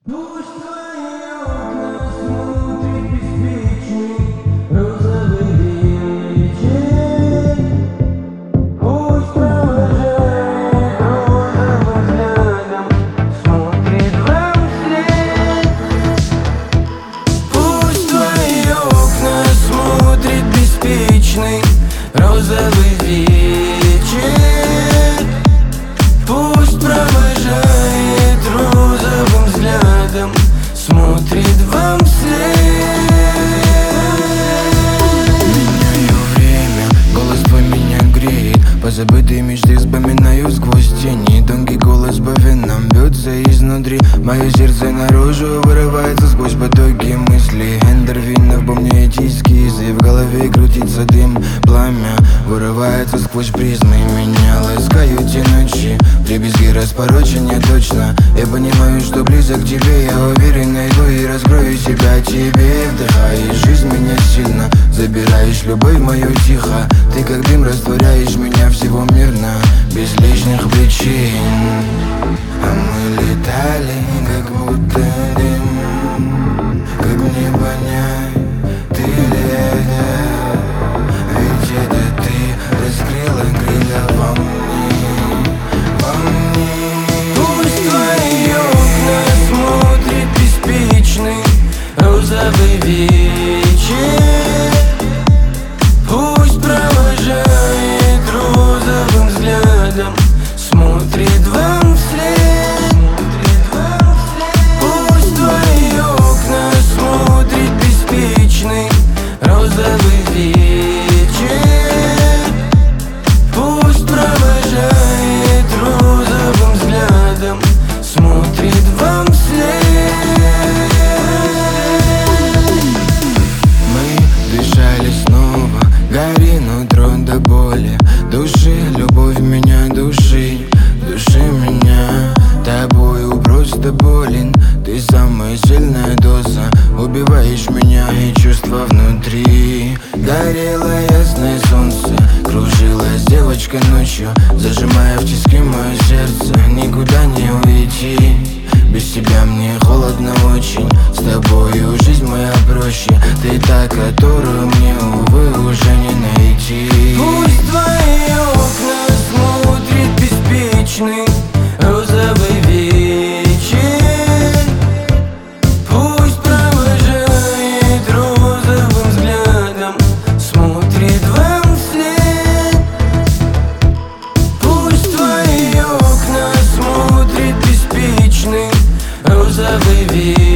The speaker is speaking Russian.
Пусть твои окна смотрит беспечный розовый вечер. Пусть провожает розовым взглядом, смотрит вам вслед. Пусть твои окна смотрит беспечный розовый вечер. Пусть провожает розовым взглядом, смотрит вам вслед. Меняю время, голос твой меня греет. Позабытые мечты вспоминаю сквозь тени. Тонкий голос по венам бьется изнутри. Мое сердце наружу вырывается сквозь потоки мыслей. Эндорфинов по мне эти эскизы. В голове крутится дым, пламя вырывается сквозь призмы. Меня ласкают те ночи, вдребезги распорочения точно. Я понимаю, что близок к тебе, я уверен, найду и раскрою себя тебе. Вдыхаешь жизнь меня сильно, забираешь любовь мою тихо. Ты как дым растворяешь меня всего мирно, без лишних причин. А мы летали, как будто дым. Как мне понять, ты ли это? Ведь это ты раскрыла крылья во мне, во мне. Пусть твои окна смотрит беспечный розовый вечер. Пусть провожает розовым взглядом, смотрит вам вслед. Пусть твои окна смотрит беспечный розовый вечер. Пусть провожает розовым взглядом, смотрит вам вслед. Мы дышали снова, гори нутро до боли. Души, любовь меня души, души меня. Тобою просто болен, ты самая сильная доза. Убиваешь меня и чувства внутри. Горело ясное солнце, кружилась девочка ночью, зажимая в тиски мое сердце. Никуда не уйти, без тебя мне холодно очень. С тобою жизнь моя проще, ты та, которую мне, увы, уже не найти. Пусть твои окна смотрит беспечный розовый вечер. Пусть провожает розовым взглядом, смотрит вам вслед. Пусть твои окна смотрит беспечный розовый вечер.